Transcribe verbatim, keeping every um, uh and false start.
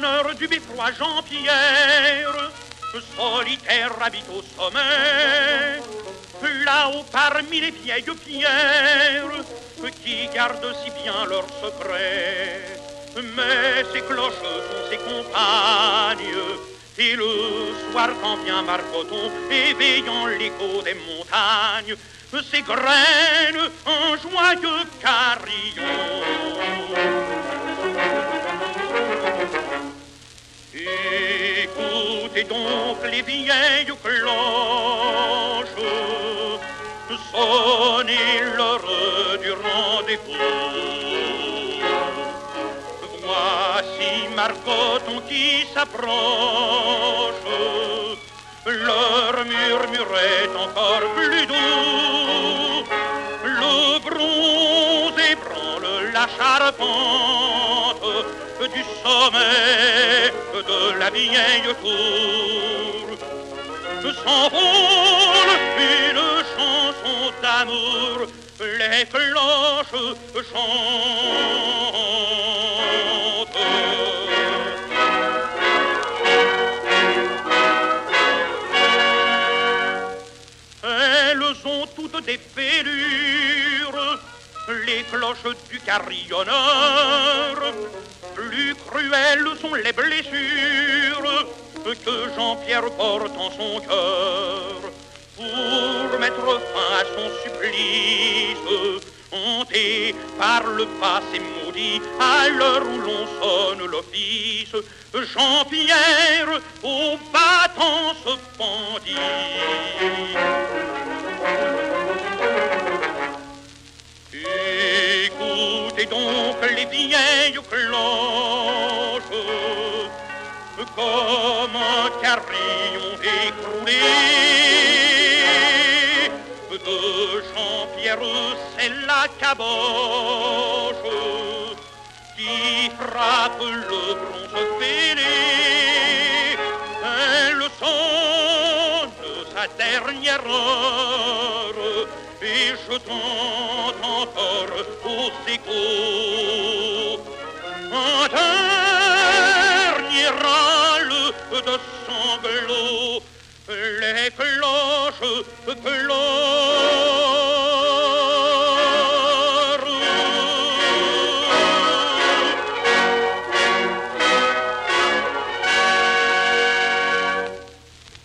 l'honneur du beffroi Jean-Pierre, solitaire habite au sommet, là-haut parmi les vieilles pierres, qui gardent si bien leurs secrets. Mais ces cloches sont ses compagnes, et le soir quand vient Marcoton, éveillant l'écho des montagnes, ses graines un joyeux carillon. Écoutez donc les vieilles cloches, sonnez l'heure du rendez-vous. Voici Marcoton qui s'approche, leur murmure est encore plus doux. Le bronze ébranle la charpente du sommet de la vieille tour. S'envole une chanson d'amour, les cloches chantent. Elles ont toutes des fêlures, les cloches du carillonneur. Plus cruelles sont les blessures que Jean-Pierre porte en son cœur. Pour mettre fin à son supplice, hanté par le passé maudit, à l'heure où l'on sonne l'office, Jean-Pierre au battant se pendit. Écoutez donc les vieilles cloches, comme un carillon écroulé. De Jean-Pierre, c'est la caboche qui frappe le bronze fêlé. Elle sonne sa dernière heure et je t'entends encore aux échos un dernier râle de sanglots. Les cloches, cloches